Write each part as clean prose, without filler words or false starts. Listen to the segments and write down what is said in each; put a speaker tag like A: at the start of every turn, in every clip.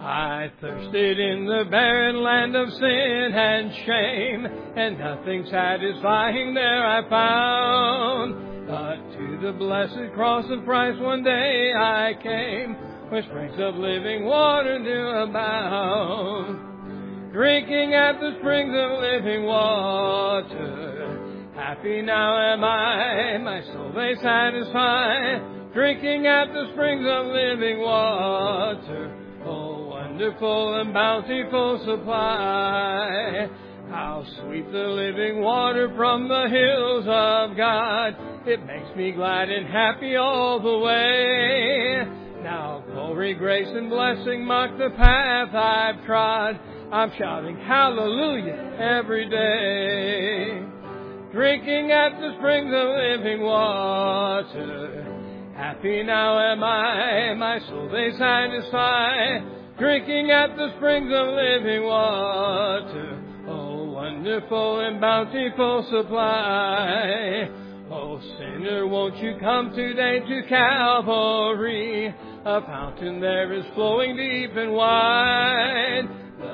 A: I thirsted in the barren land of sin and shame, and nothing satisfying there I found. But to the blessed cross of Christ one day I came, where springs of living water do abound. Drinking at the springs of living water, happy now am I, my soul they satisfy. Drinking at the springs of living water, oh, wonderful and bountiful supply. How sweet the living water from the hills of God. It makes me glad and happy all the way. Now glory, grace, and blessing mark the path I've trod. I'm shouting hallelujah every day. Drinking at the springs of living water, happy now am I, my soul they satisfy. Drinking at the springs of living water, oh, wonderful and bountiful supply. Oh, sinner, won't you come today to Calvary? A fountain there is flowing deep and wide.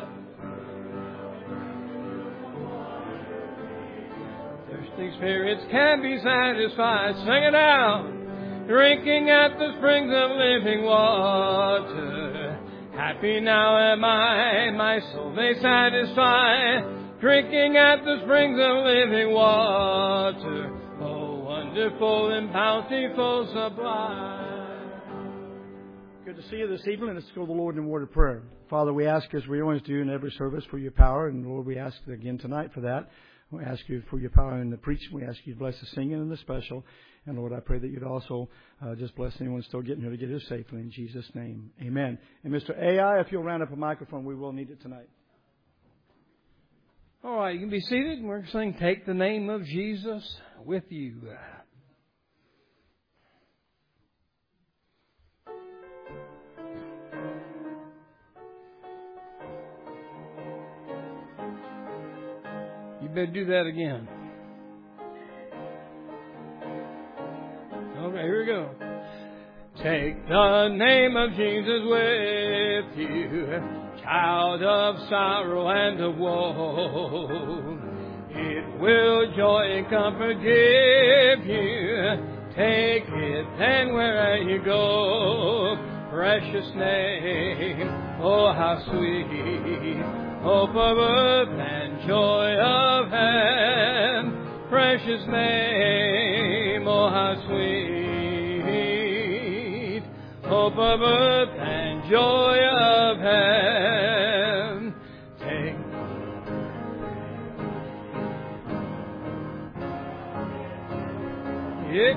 A: Thirsty spirits can be satisfied. Sing it out. Drinking at the springs of living water, happy now am I, my soul they satisfy. Drinking at the springs of living water, oh, wonderful and bountiful supply.
B: Good to see you this evening. Let's go to the Lord in a word of prayer. Father, we ask, as we always do in every service, for your power, and Lord, we ask again tonight for that. We ask you for your power in the preaching. We ask you to bless the singing and the special. And Lord, I pray that you'd also just bless anyone still getting here to get here safely. In Jesus' name, amen. And Mr. AI, if you'll round up a microphone, we will need it tonight.
A: All right, you can be seated. And we're going to sing Take the Name of Jesus with You. You better do that again. Okay, here we go. Take the name of Jesus with you, child of sorrow and of woe. It will joy and comfort give you. Take it then wherever you go. Precious name, oh how sweet, hope of earth and joy of heaven. Precious name, oh how sweet, hope of earth and joy of heaven. Take it.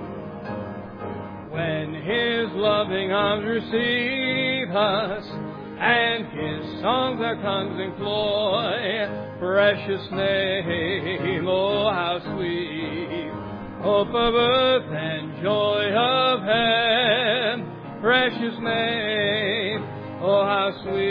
A: When His loving arms receive us, and His songs our tongues employ, precious name, oh how sweet, hope of earth and joy of heaven. Precious name, oh how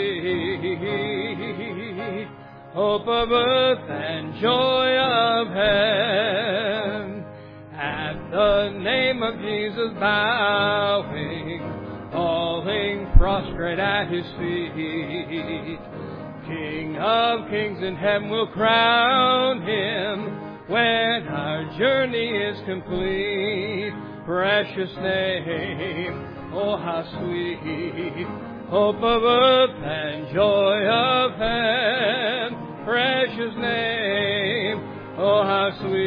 A: sweet, hope of earth and joy of heaven. At the name of Jesus bowing, falling prostrate at His feet, King of kings in heaven will crown Him when our journey is complete. Precious name, oh how sweet, hope of earth and joy of heaven. Precious name, oh how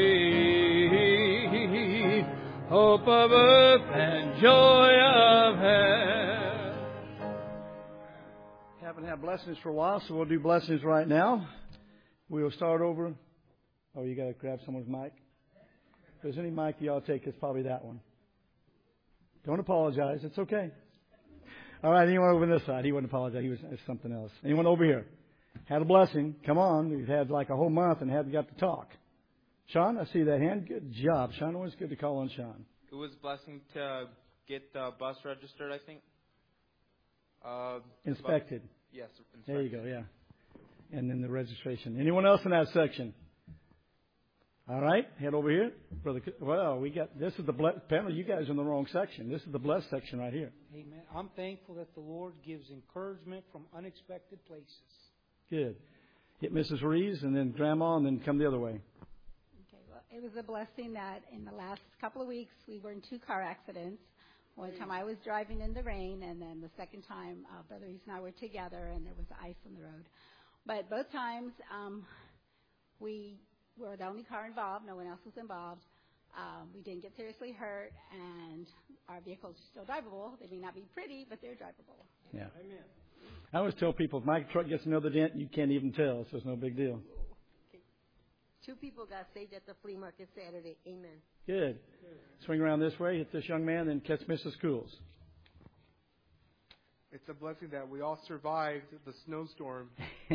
A: sweet, hope of earth and joy of heaven.
B: Haven't had blessings for a while, so we'll do blessings right now. We'll start over. Oh, you got to grab someone's mic. If there's any mic you ought to take, it's probably that one. Don't apologize. It's okay. All right, anyone over on this side? He wouldn't apologize. It's something else. Anyone over here? Had a blessing. Come on. You've had like a whole month and haven't got to talk. Sean, I see that hand. Good job, Sean. Always good to call on Sean.
C: It was a blessing to get the bus registered, I think.
B: Inspected.
C: Yes, inspected.
B: There you go, yeah. And then the registration. Anyone else in that section? All right, head over here, brother. Well, this is the blessed. Apparently, you guys are in the wrong section. This is the blessed section right here.
D: Amen. I'm thankful that the Lord gives encouragement from unexpected places.
B: Good. Hit Mrs. Reeves and then Grandma and then come the other way.
E: Okay, well, it was a blessing that in the last couple of weeks we were in 2 car accidents. One time I was driving in the rain, and then the second time Brother Reeves and I were together, and there was ice on the road. But both times we were the only car involved. No one else was involved. We didn't get seriously hurt, and our vehicles are still drivable. They may not be pretty, but they're drivable.
B: Yeah. Amen. I always tell people, if my truck gets another dent, you can't even tell, so it's no big deal.
F: Okay. 2 people got saved at the flea market Saturday. Amen.
B: Good. Swing around this way, hit this young man, and catch Mrs. Cools.
G: It's a blessing that we all survived the snowstorm.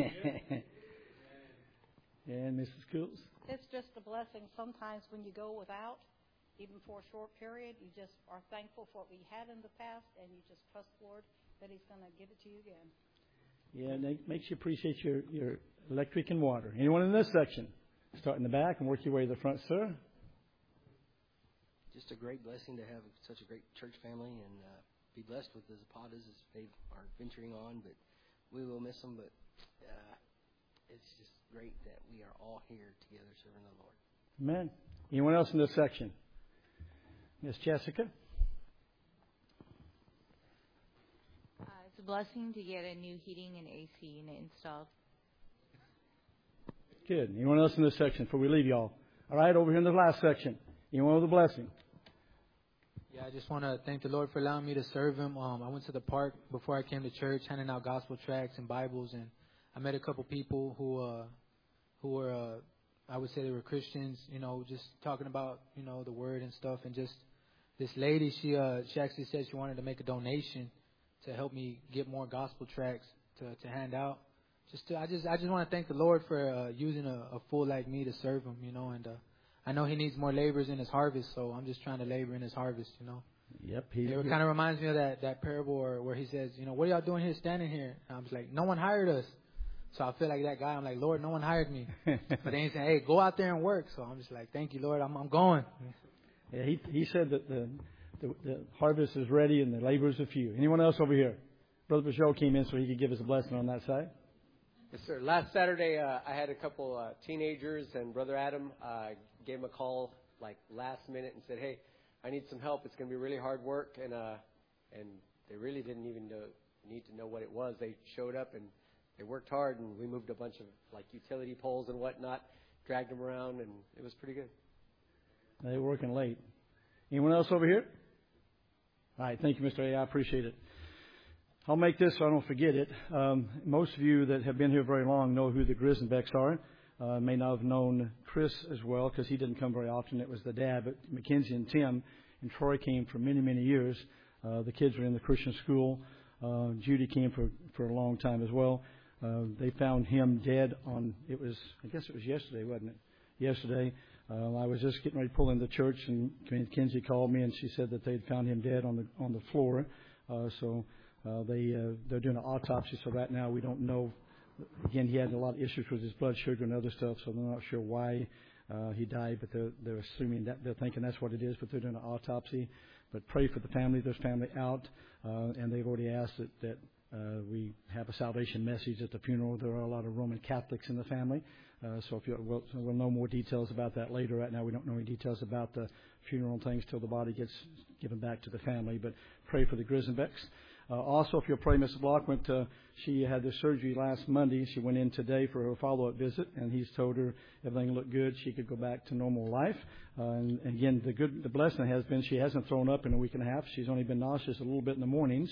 B: And Mrs. Cools.
H: It's just a blessing sometimes when you go without, even for a short period. You just are thankful for what we had in the past, and you just trust the Lord that He's going to give it to you again.
B: Yeah, and it makes you appreciate your electric and water. Anyone in this section? Start in the back and work your way to the front, sir.
I: Just a great blessing to have such a great church family and be blessed with the Zapatas as they are venturing on. But we will miss them. But it's just great that we are all here together serving the Lord.
B: Amen. Anyone else in this section? Miss Jessica?
J: It's a blessing to get a new heating and AC unit installed.
B: Good. Anyone else in this section before we leave y'all? All right, over here in the last section. Anyone with a blessing?
K: Yeah, I just want to thank the Lord for allowing me to serve Him. I went to the park before I came to church, handing out gospel tracts and Bibles, and I met a couple people who were, I would say they were Christians, just talking about, the Word and stuff. And just this lady, she actually said she wanted to make a donation to help me get more gospel tracts to hand out. I just want to thank the Lord for using a fool like me to serve Him, and I know He needs more laborers in His harvest, so I'm just trying to labor in His harvest,
B: Yep.
K: It kind of reminds me of that parable where He says, what are y'all doing here, standing here? And I was like, no one hired us. So I feel like that guy. I'm like, Lord, no one hired me. But then He's saying, hey, go out there and work. So I'm just like, thank you, Lord, I'm going.
B: Yeah, he said that the harvest is ready and the laborers are few. Anyone else over here? Brother Pajot came in so he could give us a blessing on that side.
L: Yes, sir. Last Saturday, I had a couple teenagers, and Brother Adam gave him a call like last minute and said, hey, I need some help. It's going to be really hard work. And they really didn't even need to know what it was. They showed up and they worked hard, and we moved a bunch of like utility poles and whatnot, dragged them around, and it was pretty good.
B: They were working late. Anyone else over here? All right. Thank you, Mr. A. I appreciate it. I'll make this so I don't forget it. Most of you that have been here very long know who the Grisenbecks are. May not have known Chris as well because he didn't come very often. It was the dad, but Mackenzie and Tim and Troy came for many, many years. The kids were in the Christian school. Judy came for a long time as well. They found him dead I guess it was yesterday, wasn't it? Yesterday. I was just getting ready to pull into church, and Mackenzie called me, and she said that they'd found him dead on the floor. They're doing an autopsy, so right now we don't know. Again, he had a lot of issues with his blood sugar and other stuff, so they're not sure why he died, but they're assuming that they're thinking that's what it is, but they're doing an autopsy. But pray for the family. There's family out, and they've already asked that we have a salvation message at the funeral. There are a lot of Roman Catholics in the family, so we'll know more details about that later. Right now, we don't know any details about the funeral and things till the body gets given back to the family. But pray for the Grisenbecks. Also, if you'll pray, Mrs. Block she had the surgery last Monday. She went in today for her follow-up visit, and he's told her everything looked good. She could go back to normal life. And again, the blessing has been she hasn't thrown up in a week and a half. She's only been nauseous a little bit in the mornings.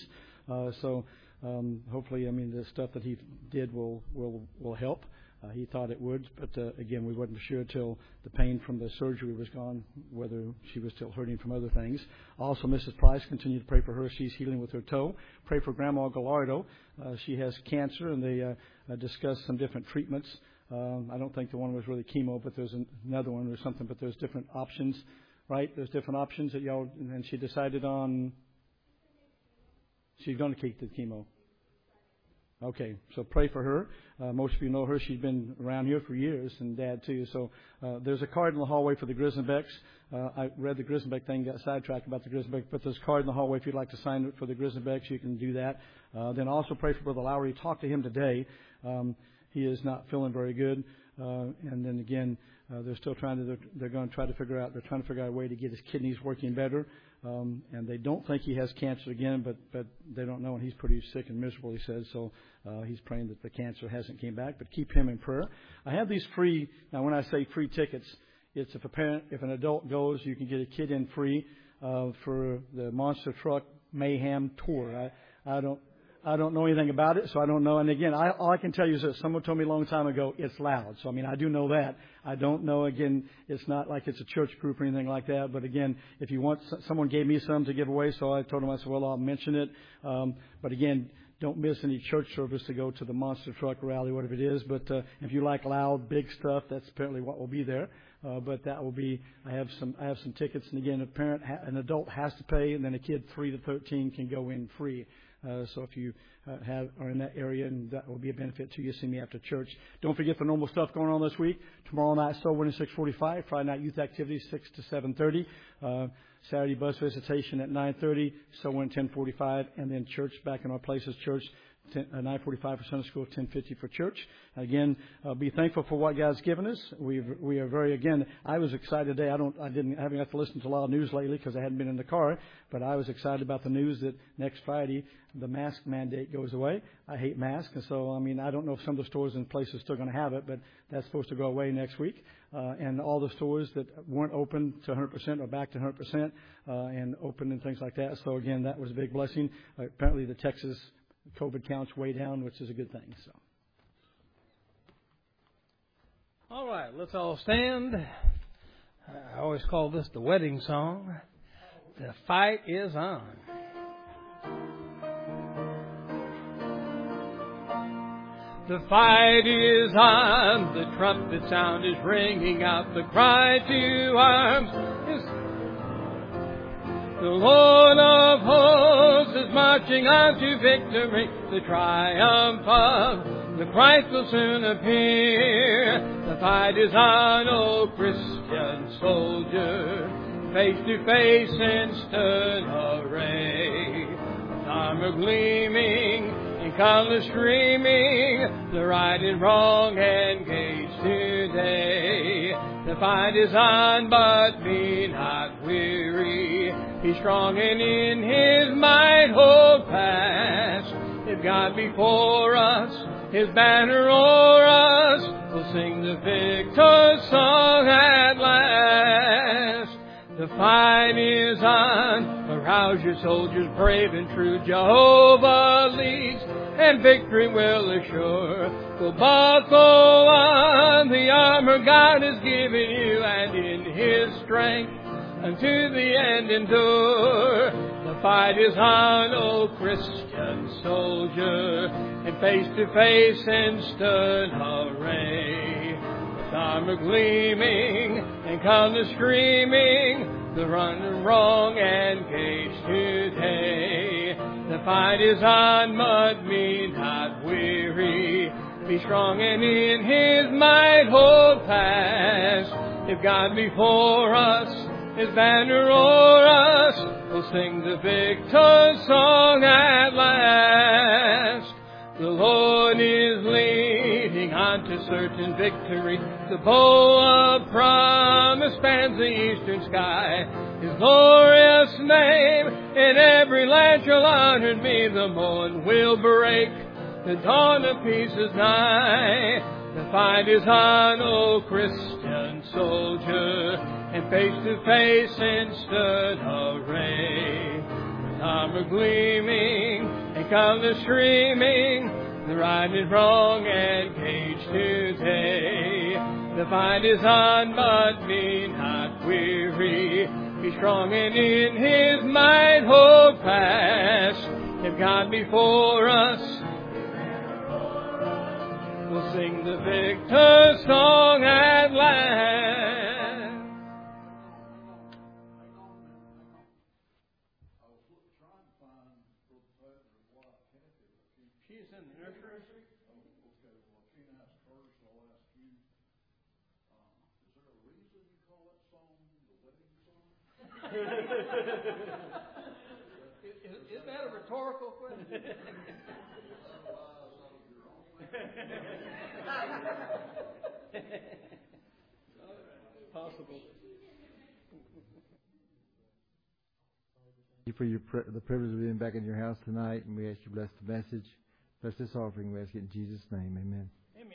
B: Hopefully, the stuff that he did will help. He thought it would, but again, we wasn't sure till the pain from the surgery was gone, whether she was still hurting from other things. Also, Mrs. Price, continue to pray for her. She's healing with her toe. Pray for Grandma Gallardo. She has cancer, and they discussed some different treatments. I don't think the one was really chemo, but there's another one or something, but there's different options, right? There's different options that y'all, and she decided on, she's going to keep the chemo. Okay, so pray for her. Most of you know her. She's been around here for years, and Dad too. So there's a card in the hallway for the Grisenbecks. I read the Grisenbeck thing, got sidetracked about the Grisenbeck, but there's a card in the hallway if you'd like to sign it for the Grisenbecks. You can do that. Then also pray for Brother Lowry. Talk to him today. He is not feeling very good. And then again, they're going to try to figure out a way to get his kidneys working better. And they don't think he has cancer again, but they don't know, and he's pretty sick and miserable, he says. So he's praying that the cancer hasn't came back, but keep him in prayer. I have these free. Now, when I say free tickets, it's if an adult goes, you can get a kid in free for the Monster Truck Mayhem Tour. I don't know anything about it, so I don't know. And again, all I can tell you is that someone told me a long time ago, it's loud. So, I mean, I do know that. I don't know, again, it's not like it's a church group or anything like that. But again, if you want, someone gave me some to give away, so I told them, I said, well, I'll mention it. But again, don't miss any church service to go to the Monster Truck Rally, whatever it is. But if you like loud, big stuff, that's apparently what will be there. But that will be. I have some tickets, and again, an adult has to pay, and then a kid 3 to 13 can go in free. So if you are in that area, and that will be a benefit to you, see me after church. Don't forget the normal stuff going on this week. Tomorrow night, soul winning 6:45. Friday night youth activities 6 to 7:30. Saturday bus visitation at 9:30. Soul winning 10:45, and then church back in our places. Church 9:45 for Sunday school, 10:50 for church. Again, be thankful for what God's given us. We are very, again, I was excited today. I haven't got to listen to a lot of news lately because I hadn't been in the car, but I was excited about the news that next Friday the mask mandate goes away. I hate masks, and so, I mean, I don't know if some of the stores and places are still going to have it, but that's supposed to go away next week. And all the stores that weren't open to 100% are back to 100% and open and things like that. So, again, that was a big blessing. Apparently the Texas COVID counts way down, which is a good thing. So,
A: all right, let's all stand. I always call this the wedding song. The fight is on. The fight is on. The trumpet sound is ringing out. The cry to arms is. The Lord of hosts is marching on to victory. The triumph of the Christ will soon appear. The fight is on, O Christian soldier, face to face in stern array. With armor gleaming, in color streaming, the right and wrong engaged today. The fight is on, but be not weary. Be strong and in His might hold fast. If God before us, His banner o'er us, we'll sing the victor's song at last. The fight is on. Arouse your soldiers brave and true. Jehovah leads, and victory will assure. We'll buckle on the armor God has given you, and in His strength unto the end endure. The fight is on, O Christian soldier, and face to face in stern array. With armor gleaming and color streaming, the run and wrong engaged today. The fight is on, but be not weary. Be strong and in His might hold fast. If God before us, His banner o'er us, we'll sing the victor's song at last. The Lord is leading on to certain victory. The bow of promise spans the eastern sky. His glorious name in every land shall honored be. The morn will break, the dawn of peace is nigh. The fight is on, O Christian soldier, and face to face in stern array. With armor gleaming and color streaming, the right and wrong engaged today. The fight is on, but be not weary. Be strong and in His might hold fast. If God before us, we'll sing the victor's song at last.
B: is in the nursery. Is that a rhetorical question? Possible.
M: Thank you for the privilege of being back in your house tonight, and we ask you to bless the message, bless this offering. We ask it in Jesus' name. Amen.
B: Amen.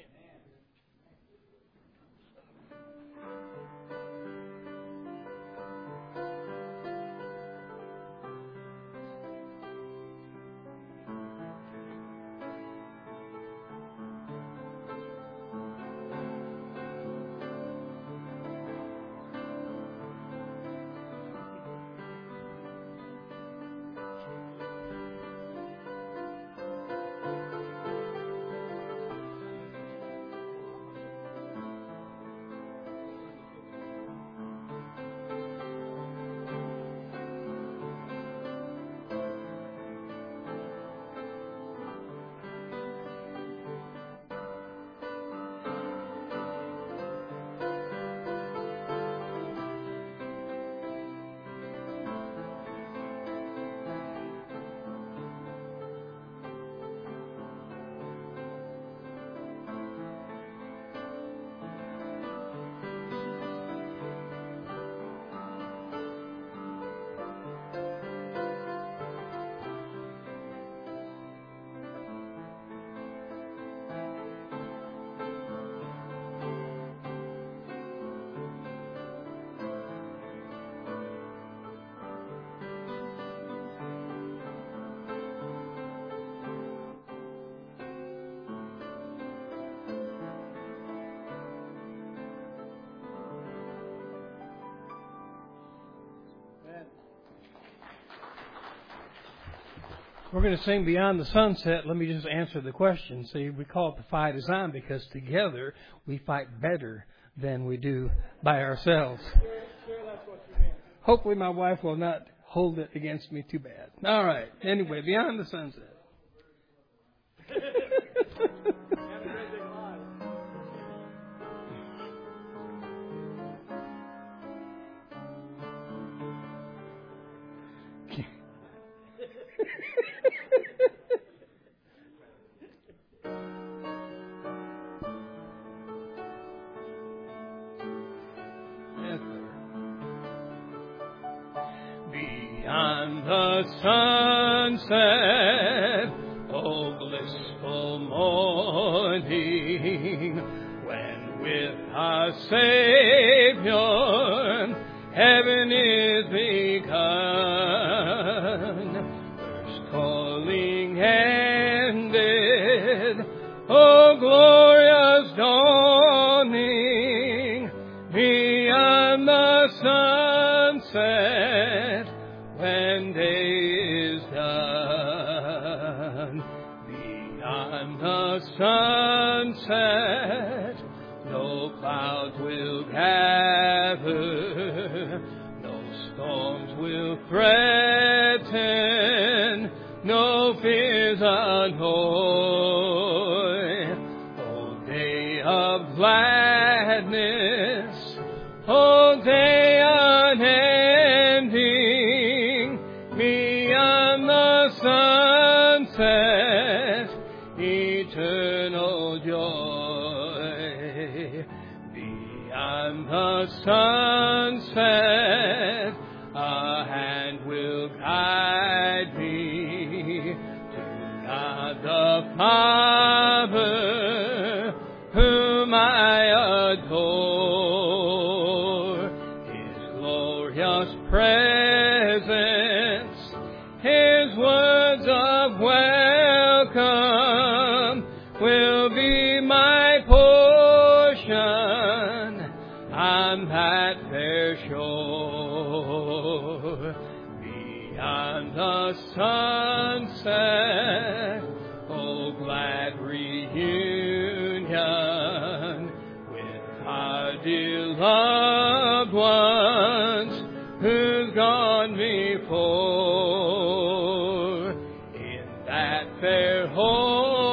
B: We're going to sing Beyond the Sunset. Let me just answer the question. See, we call it the fight is on because together we fight better than we do by ourselves. Sure, that's what you mean. Hopefully my wife will not hold it against me too bad. All right. Anyway, Beyond the Sunset. Beyond the sunset, oh blissful morning, when with our Savior heaven is begun, first calling ended, oh glorious dawning, beyond the sunset, when day is done, beyond the sunset, no clouds will gather, no storms will threaten, no fears annoy. O day of gladness, O day unending, beyond the sunset, eternal joy. Beyond the sunset, a hand will guide me to God the Father, whom I adore. His glorious presence, His words of welcome will be my portion on that fair shore. Beyond the sunset, oh glad reunion with our dear loved ones who've gone before. In that fair home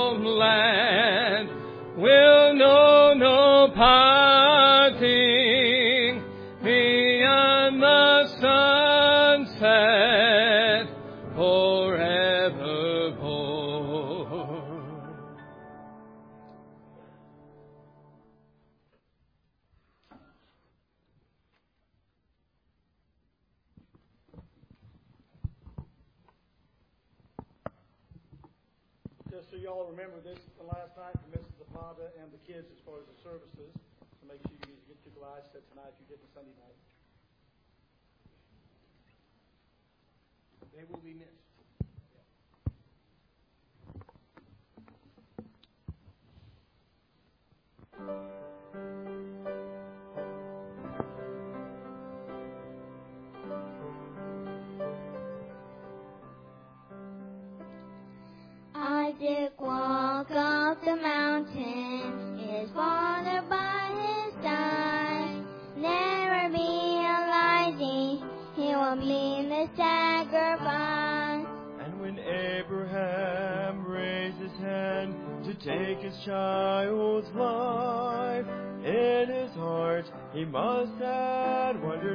B: just so y'all remember this from last night from Mrs. Zapata and the kids as far as the services. So make sure you get your Goliath set tonight if you didn't Sunday night. They will be missed.
N: Isaac walked up the mountain, his father by his side. Never be Elijah, he will be the sacrifice.
O: And when Abraham raised his hand to take his child's life, in his heart he must have wondered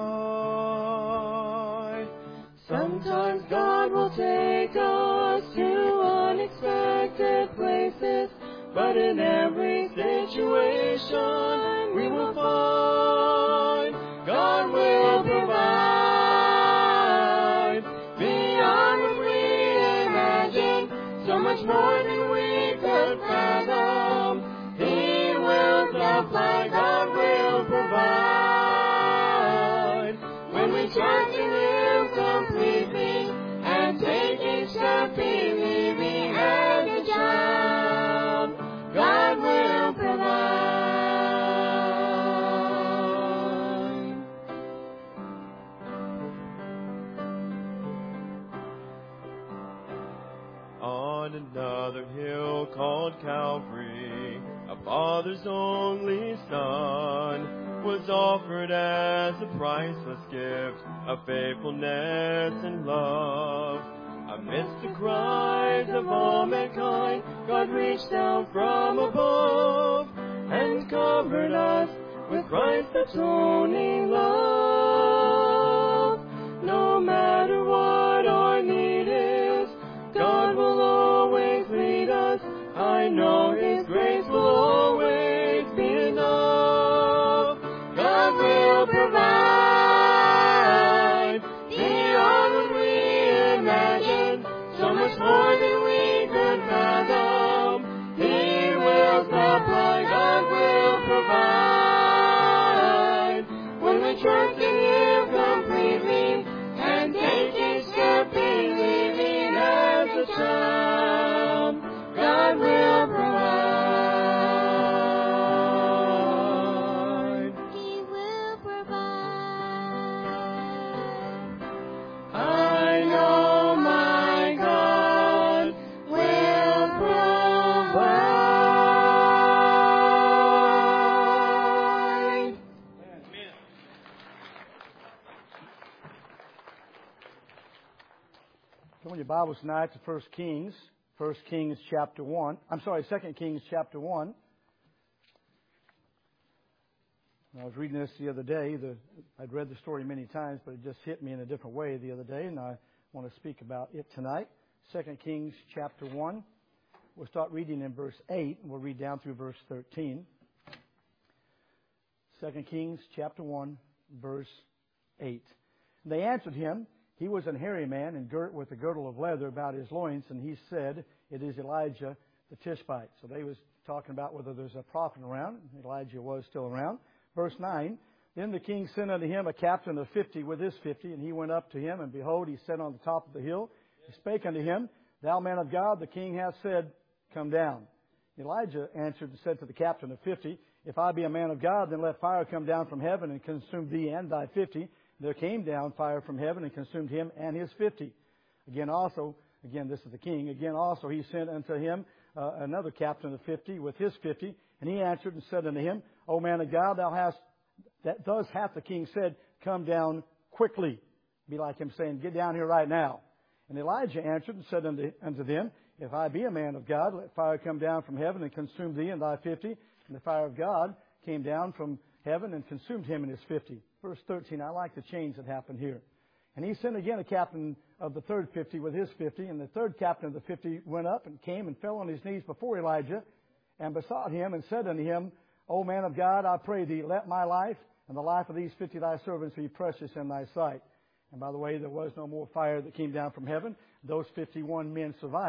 O: why. Sometimes God will take us to unexpected places, but in every situation we will find God will provide beyond what we imagine, so much more than we could fathom. He will supply, God will provide when we trust in Him completely and take each step believing as a child. God will provide. On another hill called Calvary, a father's only son was offered as a priceless gift of faithfulness and love. Amidst the cries of all mankind, God reached down from above and covered us with Christ's atoning love. No matter what our need is, God will always lead us. I know His grace will always be enough. God will provide beyond what we imagine, so much more than we could fathom. He will supply, God will provide when we trust in Him completely and take each step believing as a child. God will provide.
N: He will provide.
O: I know my God will provide.
B: Come on, your Bibles tonight to 1 Kings. 1 Kings chapter 1. 2 Kings chapter 1. I was reading this the other day. I'd read the story many times, but it just hit me in a different way the other day, and I want to speak about it tonight. 2 Kings chapter 1. We'll start reading in verse 8, and we'll read down through verse 13. 2 Kings chapter 1, verse 8. And they answered him, he was an hairy man and girt with a girdle of leather about his loins, and he said, it is Elijah the Tishbite. So they was talking about whether there's a prophet around. Elijah was still around. Verse 9, then the king sent unto him a captain of 50 with his 50, and he went up to him, and behold, he sat on the top of the hill. He spake unto him, thou man of God, the king hath said, come down. Elijah answered and said to the captain of 50, if I be a man of God, then let fire come down from heaven and consume thee and thy 50. There came down fire from heaven and consumed him and his 50. Again, this is the king. Again also he sent unto him another captain of 50 with his 50. And he answered and said unto him, O man of God, thus hath the king said, come down quickly. Be like him saying, get down here right now. And Elijah answered and said unto them, if I be a man of God, let fire come down from heaven and consume thee and thy 50. And the fire of God came down from heaven and consumed him and his 50. Verse 13, I like the change that happened here. And he sent again a captain of the third 50 with his 50. And the third captain of the 50 went up and came and fell on his knees before Elijah and besought him and said unto him, O man of God, I pray thee, let my life and the life of these 50 thy servants be precious in thy sight. And by the way, there was no more fire that came down from heaven. Those 51 men survived.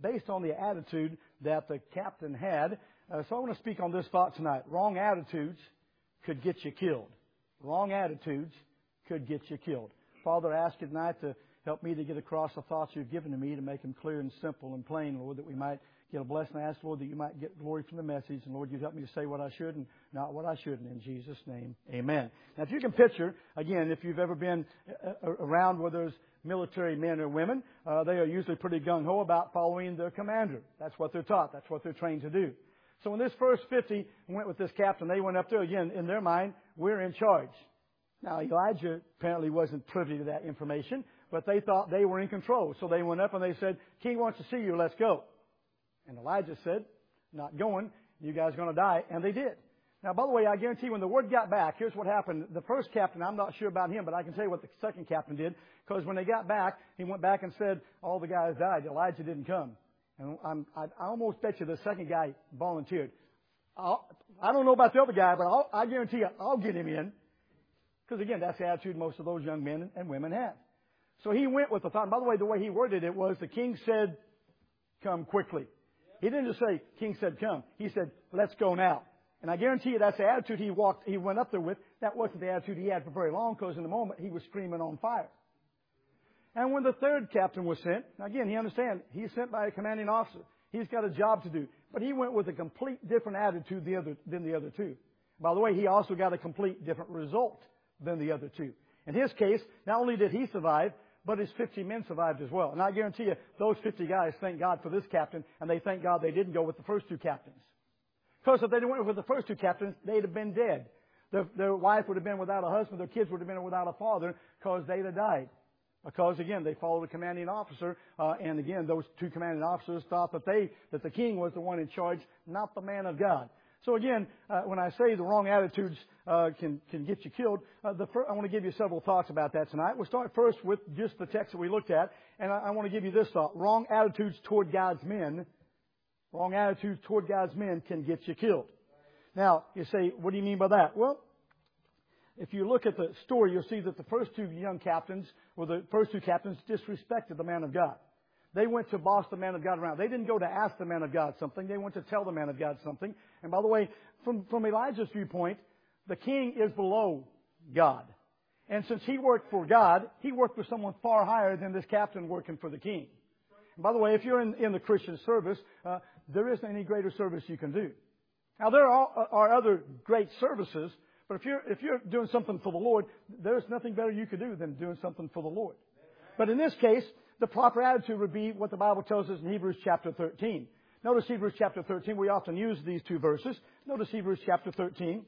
B: based on the attitude that the captain had. So I want to speak on this thought tonight. Wrong attitudes could get you killed. Wrong attitudes could get you killed. Father, I ask you tonight to help me to get across the thoughts you've given to me, to make them clear and simple and plain, Lord, that we might get a blessing. I ask, Lord, that you might get glory from the message. And, Lord, you help me to say what I should and not what I shouldn't. In Jesus' name, amen. Now, if you can picture, again, if you've ever been around where there's military men or women, they are usually pretty gung-ho about following their commander. That's what they're taught. That's what they're trained to do. So when this first 50 went with this captain, they went up there, again, in their mind, we're in charge. Now, Elijah apparently wasn't privy to that information, but they thought they were in control. So they went up and they said, King wants to see you, let's go. And Elijah said, not going, you guys are going to die. And they did. Now, by the way, I guarantee you, when the word got back, here's what happened. The first captain, I'm not sure about him, but I can tell you what the second captain did. Because when they got back, he went back and said, all the guys died. Elijah didn't come. And I almost bet you the second guy volunteered. I don't know about the other guy, but I guarantee you, I'll get him in. Because, again, that's the attitude most of those young men and women have. So he went with the thought. And by the way, the way he worded it was, the king said, come quickly. He didn't just say, king said, come. He said, let's go now. And I guarantee you that's the attitude he went up there with. That wasn't the attitude he had for very long, because in the moment he was screaming on fire. And when the third captain was sent, again, he understands, he's sent by a commanding officer. He's got a job to do. But he went with a complete different attitude than the other two. By the way, he also got a complete different result than the other two. In his case, not only did he survive, but his 50 men survived as well. And I guarantee you, those 50 guys thank God for this captain, and they thank God they didn't go with the first two captains. Because if they didn't went with the first two captains, they'd have been dead. Their wife would have been without a husband, their kids would have been without a father, because they'd have died. Because, again, they followed a commanding officer, and again, those two commanding officers thought that the king was the one in charge, not the man of God. So again, when I say the wrong attitudes can get you killed, I want to give you several thoughts about that tonight. We'll start first with just the text that we looked at, and I want to give you this thought. Wrong attitudes toward God's men can get you killed. Now, you say, what do you mean by that? Well, if you look at the story, you'll see that the first two captains disrespected the man of God. They went to boss the man of God around. They didn't go to ask the man of God something. They went to tell the man of God something. And by the way, from Elijah's viewpoint, the king is below God. And since he worked for God, he worked for someone far higher than this captain working for the king. And by the way, if you're in the Christian service, there isn't any greater service you can do. Now, there are other great services, but if you're doing something for the Lord, there's nothing better you could do than doing something for the Lord. But in this case, the proper attitude would be what the Bible tells us in Hebrews chapter 13. Notice Hebrews chapter 13. We often use these two verses. Notice Hebrews chapter 13.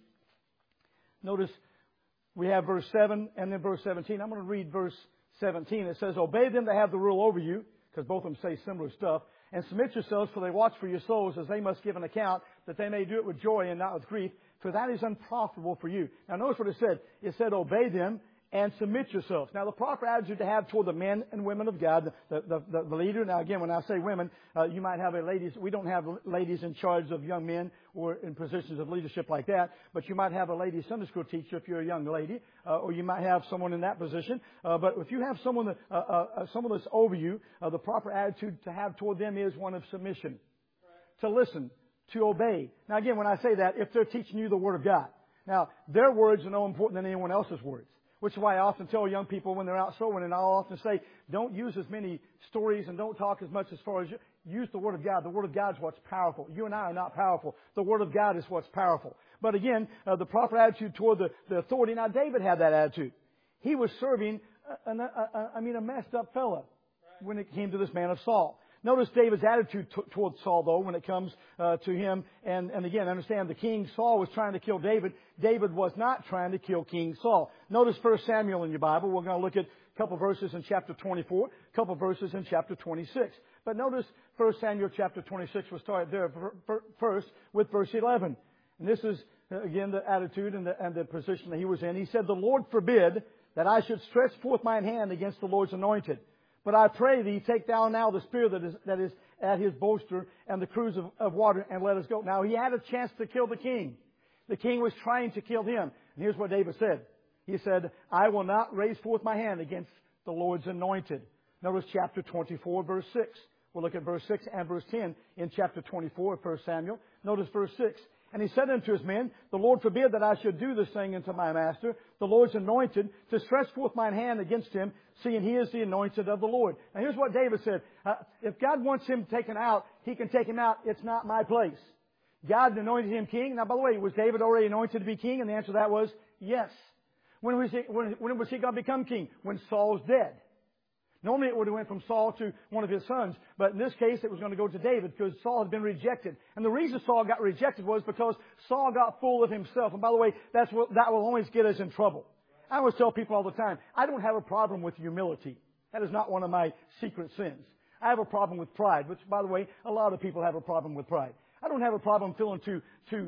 B: Notice we have verse 7 and then verse 17. I'm going to read verse 17. It says, obey them that have the rule over you, because both of them say similar stuff, and submit yourselves, for they watch for your souls, as they must give an account, that they may do it with joy and not with grief, for that is unprofitable for you. Now notice what it said. It said, obey them and submit yourselves. Now, the proper attitude to have toward the men and women of God, the leader. Now, again, when I say women, you might have we don't have ladies in charge of young men or in positions of leadership like that, but you might have a lady Sunday school teacher if you're a young lady, or you might have someone in that position. But if you have someone that's over you, the proper attitude to have toward them is one of submission, to listen, to obey. Now, again, when I say that, if they're teaching you the Word of God. Now, their words are no important than anyone else's words. Which is why I often tell young people when they're out sowing, and I'll often say, don't use as many stories and don't talk as much as far as use the Word of God. The Word of God is what's powerful. You and I are not powerful. The Word of God is what's powerful. But again, the proper attitude toward the authority. Now, David had that attitude. He was serving, a messed up fella when it came to this man of Saul. Notice David's attitude towards Saul, though, when it comes to him. And again, understand the king Saul was trying to kill David. David was not trying to kill King Saul. Notice 1 Samuel in your Bible. We're going to look at a couple verses in chapter 24, a couple verses in chapter 26. But notice 1 Samuel chapter 26. We'll start there first with verse 11. And this is, again, the attitude and the position that he was in. He said, the Lord forbid that I should stretch forth mine hand against the Lord's anointed. But I pray thee, take down now the spear that is at his bolster and the cruse of water, and let us go. Now, he had a chance to kill the king. The king was trying to kill him. And here's what David said. He said, I will not raise forth my hand against the Lord's anointed. Notice chapter 24, verse 6. We'll look at verse 6 and verse 10 in chapter 24 of 1 Samuel. Notice verse 6. And he said unto his men, The Lord forbid that I should do this thing unto my master, the Lord's anointed, to stretch forth mine hand against him, seeing he is the anointed of the Lord. Now here's what David said. If God wants him taken out, he can take him out. It's not my place. God anointed him king. Now, by the way, was David already anointed to be king? And the answer to that was yes. When was he going to become king? When Saul's dead. Normally it would have went from Saul to one of his sons, but in this case it was going to go to David because Saul had been rejected. And the reason Saul got rejected was because Saul got full of himself. And by the way, that will always get us in trouble. I always tell people all the time, I don't have a problem with humility. That is not one of my secret sins. I have a problem with pride, which, by the way, a lot of people have a problem with pride. I don't have a problem thinking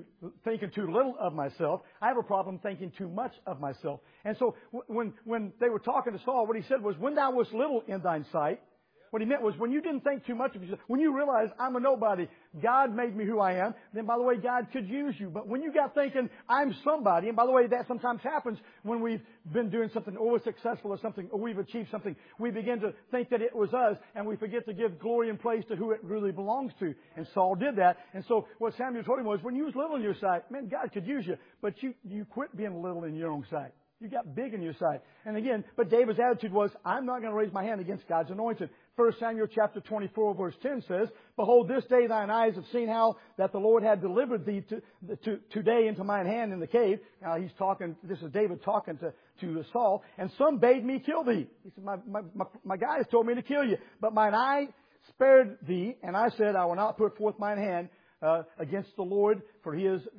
B: too little of myself. I have a problem thinking too much of myself. And so when they were talking to Saul, what he said was, when thou wast little in thine sight, what he meant was when you didn't think too much of yourself, when you realized I'm a nobody, God made me who I am, then by the way, God could use you. But when you got thinking I'm somebody, and by the way, that sometimes happens when we've been doing something or we're successful or something or we've achieved something, we begin to think that it was us and we forget to give glory and praise to who it really belongs to. And Saul did that. And so what Samuel told him was, when you was little in your sight, man, God could use you, but you quit being little in your own sight. You got big in your sight. And again, but David's attitude was, I'm not going to raise my hand against God's anointed. 1 Samuel chapter 24 verse 10 says, Behold, this day thine eyes have seen how that the Lord had delivered thee today into mine hand in the cave. Now he's talking, this is David talking to Saul. And some bade me kill thee. He said, my guys told me to kill you. But mine eye spared thee, and I said, I will not put forth mine hand against the Lord, for he is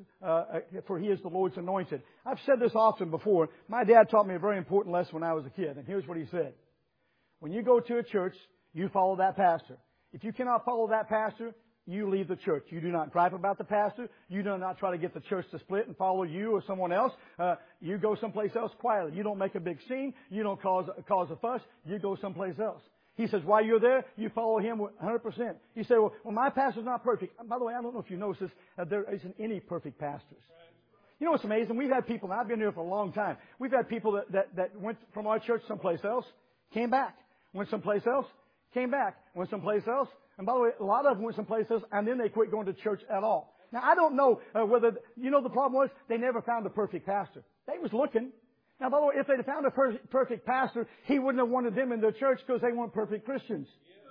B: the Lord's anointed. I've said this often before. My dad taught me a very important lesson when I was a kid, and here's what he said. When you go to a church, you follow that pastor. If you cannot follow that pastor, you leave the church. You do not gripe about the pastor. You do not try to get the church to split and follow you or someone else. You go someplace else quietly. You don't make a big scene. You don't cause a fuss. You go someplace else. He says, while you're there, you follow him 100%. You say, well, my pastor's not perfect. By the way, I don't know if you noticed this, there isn't any perfect pastors. You know what's amazing? We've had people, and I've been here for a long time, we've had people that went from our church someplace else, came back. Went someplace else, came back. Went someplace else. And by the way, a lot of them went someplace else, and then they quit going to church at all. Now, I don't know whether, the problem was they never found a perfect pastor. They was looking. Now, by the way, if they'd found a perfect pastor, he wouldn't have wanted them in the church because they weren't perfect Christians.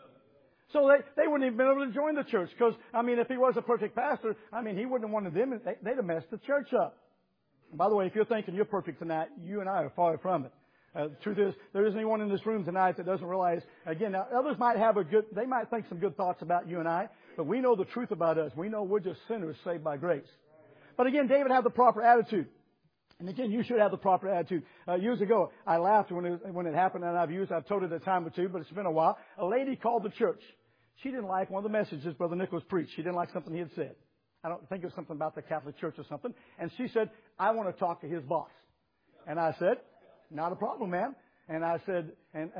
B: So they wouldn't have been able to join the church because, if he was a perfect pastor, he wouldn't have wanted them. They'd have messed the church up. And by the way, if you're thinking you're perfect tonight, you and I are far from it. The truth is, there isn't anyone in this room tonight that doesn't realize, again, now, others might have they might think some good thoughts about you and I, but we know the truth about us. We know we're just sinners saved by grace. But again, David had the proper attitude. And again, you should have the proper attitude. Years ago, I laughed when it happened, and I've told it a time or two, but it's been a while. A lady called the church. She didn't like one of the messages Brother Nicholas preached. She didn't like something he had said. I don't think it was something about the Catholic Church or something. And she said, I want to talk to his boss. And I said, not a problem, ma'am. And I said,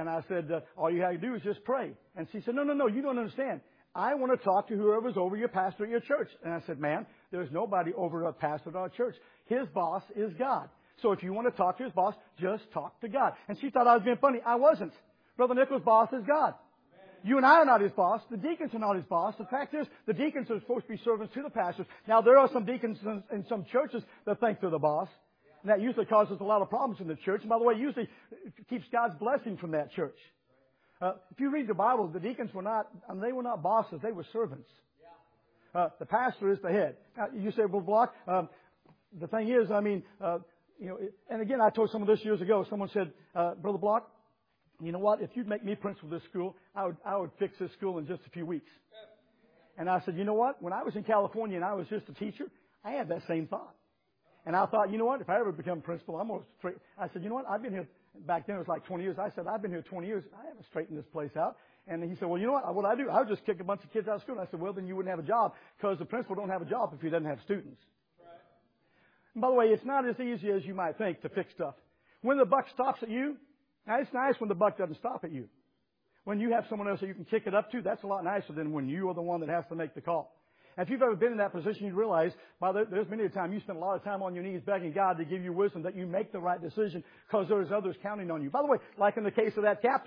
B: all you have to do is just pray. And she said, no, you don't understand. I want to talk to whoever's over your pastor at your church. And I said, ma'am, there's nobody over a pastor at our church. His boss is God. So if you want to talk to his boss, just talk to God. And she thought I was being funny. I wasn't. Brother Nicholas' boss is God. You and I are not his boss. The deacons are not his boss. The fact is, the deacons are supposed to be servants to the pastors. Now, there are some deacons in some churches that think they're the boss. And that usually causes a lot of problems in the church. And by the way, usually keeps God's blessing from that church. If you read the Bible, the deacons were not bosses. They were servants. The pastor is the head. Now, you say, well, Block, the thing is, and again, I told someone this years ago. Someone said, Brother Block, you know what? If you'd make me principal of this school, I would fix this school in just a few weeks. And I said, you know what? When I was in California and I was just a teacher, I had that same thought. And I thought, you know what? If I ever become principal, I'm going to straighten. I said, you know what? I've been here, back then it was like 20 years. I said, I've been here 20 years. I haven't straightened this place out. And he said, well, you know what I do? I would just kick a bunch of kids out of school. And I said, well, then you wouldn't have a job because the principal don't have a job if he doesn't have students. Right. And by the way, it's not as easy as you might think to fix stuff. When the buck stops at you, now it's nice when the buck doesn't stop at you. When you have someone else that you can kick it up to, that's a lot nicer than when you are the one that has to make the call. And if you've ever been in that position, you realize, there's many a time you spend a lot of time on your knees begging God to give you wisdom that you make the right decision because there's others counting on you. By the way, like in the case of that captain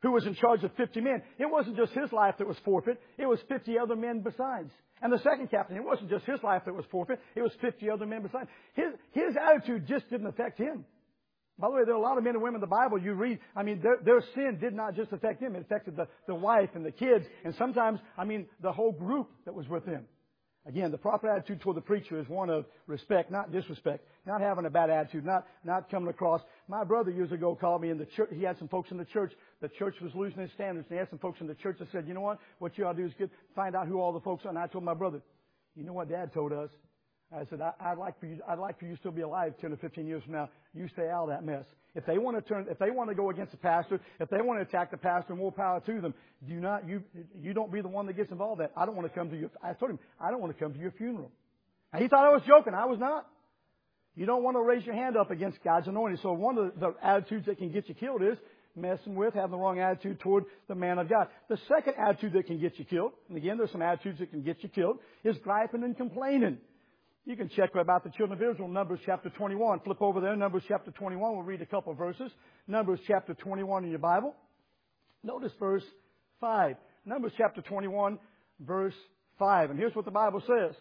B: who was in charge of 50 men. It wasn't just his life that was forfeit. It was 50 other men besides. And the second captain, it wasn't just his life that was forfeit. It was 50 other men besides. His attitude just didn't affect him. By the way, there are a lot of men and women in the Bible you read. I mean, their sin did not just affect him. It affected the wife and the kids. And sometimes, the whole group that was with him. Again, the proper attitude toward the preacher is one of respect, not disrespect. Not having a bad attitude, not coming across. My brother years ago called me in the church. He had some folks in the church. The church was losing its standards. And he had some folks in the church that said, you know what you ought to do is find out who all the folks are. And I told my brother, you know what Dad told us? I said, I'd like for you to still be alive 10 or 15 years from now. You stay out of that mess. If they want to go against the pastor, if they want to attack the pastor, more power to them. You don't be the one that gets involved in that. I don't want to come to you. I told him, I don't want to come to your funeral. And he thought I was joking. I was not. You don't want to raise your hand up against God's anointing. So one of the attitudes that can get you killed is messing with, having the wrong attitude toward the man of God. The second attitude that can get you killed, and again, there's some attitudes that can get you killed, is griping and complaining. You can check about the children of Israel, Numbers chapter 21. Flip over there, Numbers chapter 21. We'll read a couple of verses. Numbers chapter 21 in your Bible. Notice verse 5. Numbers chapter 21, verse 5. And here's what the Bible says.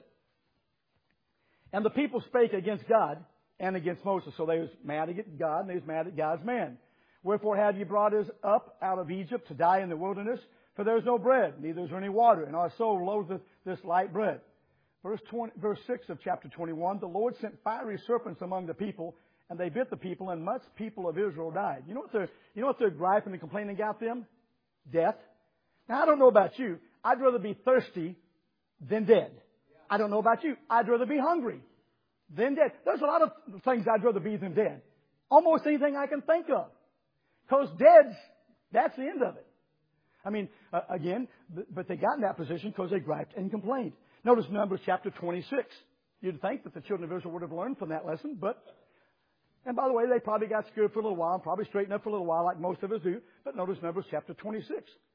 B: And the people spake against God and against Moses. So they was mad at God and they was mad at God's man. Wherefore have ye brought us up out of Egypt to die in the wilderness? For there is no bread, neither is there any water, and our soul loatheth this light bread. Verse 6 of chapter 21, the Lord sent fiery serpents among the people, and they bit the people, and much people of Israel died. You know what they're griping and complaining about them? Death. Now, I don't know about you. I'd rather be thirsty than dead. I don't know about you. I'd rather be hungry than dead. There's a lot of things I'd rather be than dead. Almost anything I can think of. Because that's the end of it. Again, but they got in that position because they griped and complained. Notice Numbers chapter 26. You'd think that the children of Israel would have learned from that lesson, and by the way, they probably got scared for a little while, probably straightened up for a little while like most of us do, but notice Numbers chapter 26.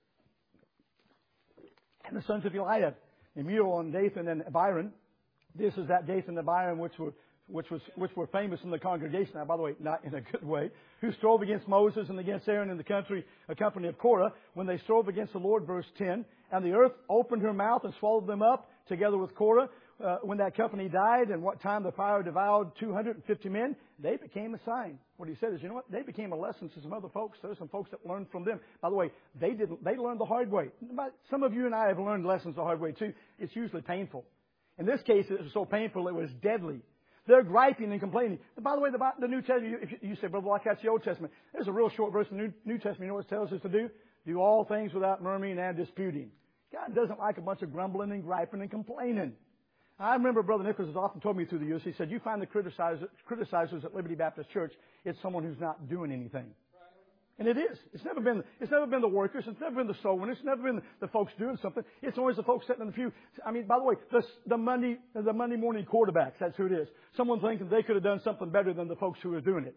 B: And the sons of Eliab, Emuel and Dathan and Abiram. This is that Dathan and Abiram which were famous in the congregation. Now, by the way, not in a good way. Who strove against Moses and against Aaron and the company of Korah, when they strove against the Lord, verse 10. And the earth opened her mouth and swallowed them up, together with Korah. When that company died, and what time the fire devoured 250 men, they became a sign. What he said is, you know what? They became a lesson to some other folks. There's some folks that learned from them. By the way, they learned the hard way. Some of you and I have learned lessons the hard way too. It's usually painful. In this case, it was so painful it was deadly. They're griping and complaining. By the way, the New Testament, if you say, Brother Locke, that's the Old Testament. There's a real short verse in the New Testament. You know what it tells us to do? Do all things without murmuring and disputing. God doesn't like a bunch of grumbling and griping and complaining. I remember Brother Nicholas has often told me through the years, he said, you find the criticizers at Liberty Baptist Church, it's someone who's not doing anything. And it is. It's never been the workers. It's never been the soul winners. It's never been the folks doing something. It's always the folks sitting in the pew. By the way, the Monday morning quarterbacks, that's who it is. Someone thinking they could have done something better than the folks who are doing it.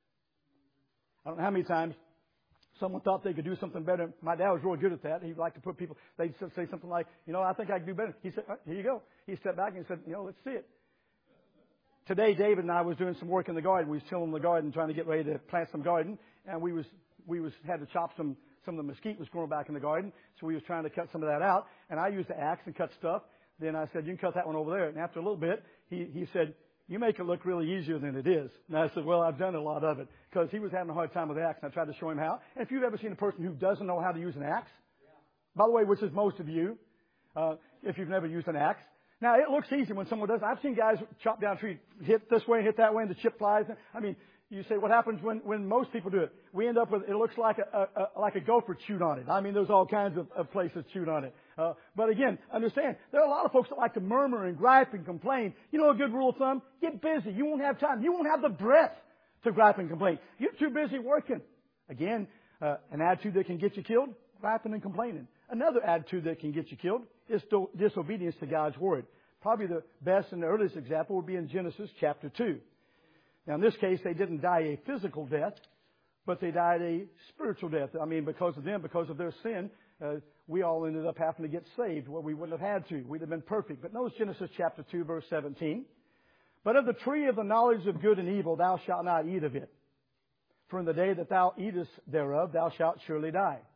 B: I don't know how many times someone thought they could do something better. My dad was really good at that. He'd like to put people, they'd say something like, I think I can do better. He said, here you go. He stepped back and said, let's see it. Today, David and I was doing some work in the garden. We was chilling in the garden trying to get ready to plant some garden. And we had to chop some of the mesquite was growing back in the garden. So we was trying to cut some of that out. And I used the axe and cut stuff. Then I said, you can cut that one over there. And after a little bit, he said, you make it look really easier than it is. And I said, well, I've done a lot of it. Because he was having a hard time with the axe, and I tried to show him how. And if you've ever seen a person who doesn't know how to use an axe, by the way, which is most of you, if you've never used an axe. Now, it looks easy when someone does. I've seen guys chop down a tree, hit this way, hit that way, and the chip flies. You say, what happens when most people do it? We end up with, it looks like a gopher chewed on it. There's all kinds of places chewed on it. But again, understand, there are a lot of folks that like to murmur and gripe and complain. You know a good rule of thumb? Get busy. You won't have time. You won't have the breath to gripe and complain. You're too busy working. Again, an attitude that can get you killed, griping and complaining. Another attitude that can get you killed is disobedience to God's Word. Probably the best and the earliest example would be in Genesis chapter 2. Now, in this case, they didn't die a physical death, but they died a spiritual death. Because of them, because of their sin, we all ended up having to get saved. Well, we wouldn't have had to. We'd have been perfect. But notice Genesis chapter 2, verse 17. But of the tree of the knowledge of good and evil thou shalt not eat of it. For in the day that thou eatest thereof, thou shalt surely die.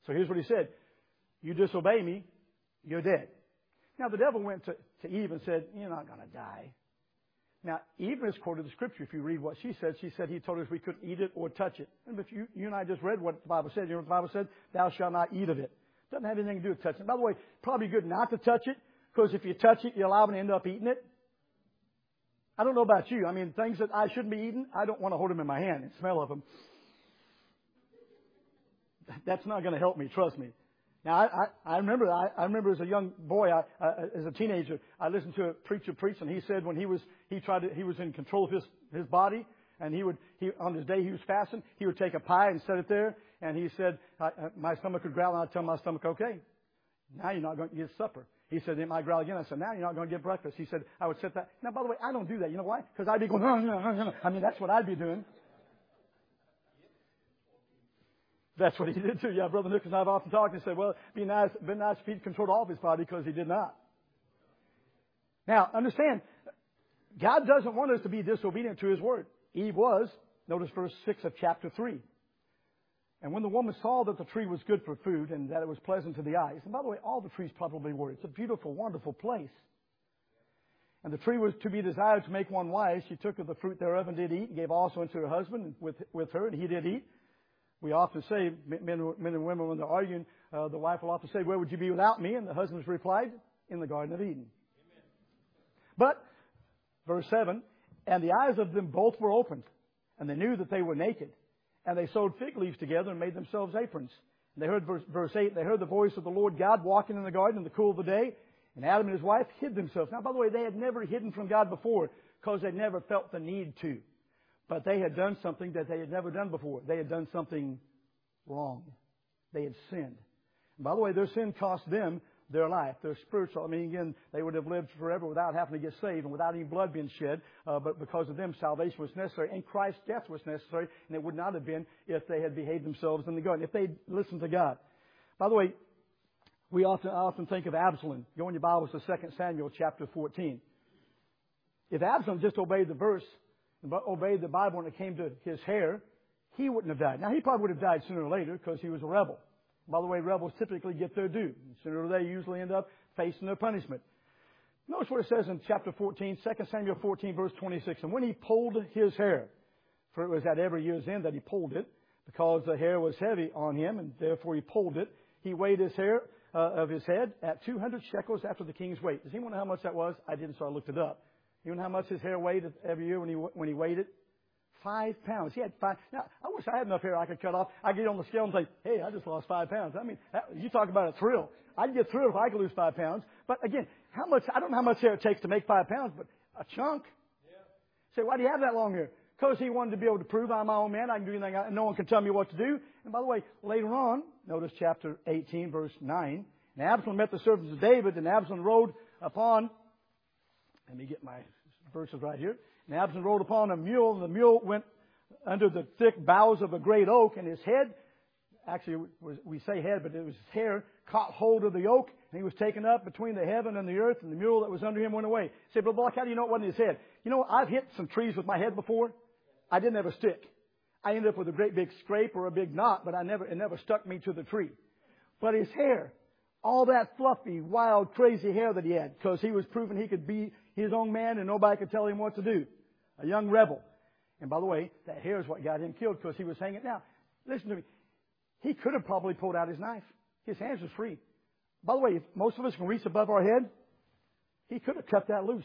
B: So here's what he said. You disobey me, you're dead. Now the devil went to Eve and said, you're not going to die. Now, Eve misquoted the scripture. If you read what she said he told us we couldn't eat it or touch it. And if you and I just read what the Bible said. You know what the Bible said? Thou shalt not eat of it. Doesn't have anything to do with touching it. By the way, probably good not to touch it, because if you touch it, you're liable to end up eating it. I don't know about you. I mean, things that I shouldn't be eating, I don't want to hold them in my hand and smell of them. That's not going to help me, trust me. Now, I remember as a young boy, as a teenager, I listened to a preacher preach, and he said when he was in control of his body, and on his day he was fasting, he would take a pie and set it there, and he said, my stomach would growl, and I'd tell my stomach, okay, now you're not going to get supper. He said, it might growl again. I said, now you're not going to get breakfast. He said, I would set that. Now, by the way, I don't do that. You know why? Because I'd be going, I mean, that's what I'd be doing. That's what he did too. Yeah, Brother Nick and I have often talked and said, well, it'd be nice if he'd controlled all of his body, because he did not. Now, understand, God doesn't want us to be disobedient to His Word. Eve was. Notice verse 6 of chapter 3. And when the woman saw that the tree was good for food and that it was pleasant to the eyes. And by the way, all the trees probably were. It's a beautiful, wonderful place. And the tree was to be desired to make one wise. She took of the fruit thereof and did eat, and gave also unto her husband with her, and he did eat. We often say, men and women, when they're arguing, the wife will often say, where would you be without me? And the husband's replied, in the Garden of Eden. Amen. But, verse 7, and the eyes of them both were opened, and they knew that they were naked. And they sewed fig leaves together and made themselves aprons. And they heard, verse 8, they heard the voice of the Lord God walking in the garden in the cool of the day. And Adam and his wife hid themselves. Now, by the way, they had never hidden from God before, because they never felt the need to. But they had done something that they had never done before. They had done something wrong. They had sinned. And by the way, their sin cost them their life, their spiritual. I mean, again, they would have lived forever without having to get saved and without any blood being shed. But because of them, salvation was necessary, and Christ's death was necessary, and it would not have been if they had behaved themselves in the garden, if they'd listened to God. By the way, I often think of Absalom. Go in your Bibles to 2 Samuel chapter 14. If Absalom just obeyed the verse, obeyed the Bible when it came to his hair, he wouldn't have died. Now, he probably would have died sooner or later because he was a rebel. By the way, rebels typically get their due. Sooner or later, they usually end up facing their punishment. Notice what it says in chapter 14, 2 Samuel 14, verse 26. And when he pulled his hair, for it was at every year's end that he pulled it, because the hair was heavy on him, and therefore he pulled it, he weighed his hair of his head at 200 shekels after the king's weight. Does anyone know how much that was? I didn't, so I looked it up. You know how much his hair weighed every year when he weighed it? 5 pounds. He had 5. Now, I wish I had enough hair I could cut off. I get on the scale and say, hey, I just lost 5 pounds. I mean, you talk about a thrill. I'd get thrilled if I could lose 5 pounds. But again, I don't know how much hair it takes to make 5 pounds, but a chunk. Yeah. Say, why do you have that long hair? Because he wanted to be able to prove I'm my own man. I can do anything. No one can tell me what to do. And by the way, later on, notice chapter 18, verse 9. And Absalom met the servants of David, and Absalom rode upon, let me get my verses right here. And Absalom rode upon a mule, and the mule went under the thick boughs of a great oak, and his head, actually we say head, but it was his hair, caught hold of the oak, and he was taken up between the heaven and the earth, and the mule that was under him went away. Say, Brother Block, how do you know it wasn't his head? You know, I've hit some trees with my head before. I didn't have a stick. I ended up with a great big scrape or a big knot, but it never stuck me to the tree. But his hair, all that fluffy, wild, crazy hair that he had, because he was proving he could be his own man and nobody could tell him what to do. A young rebel. And by the way, that hair is what got him killed, because he was hanging. Now, listen to me. He could have probably pulled out his knife. His hands was free. By the way, if most of us can reach above our head, he could have cut that loose.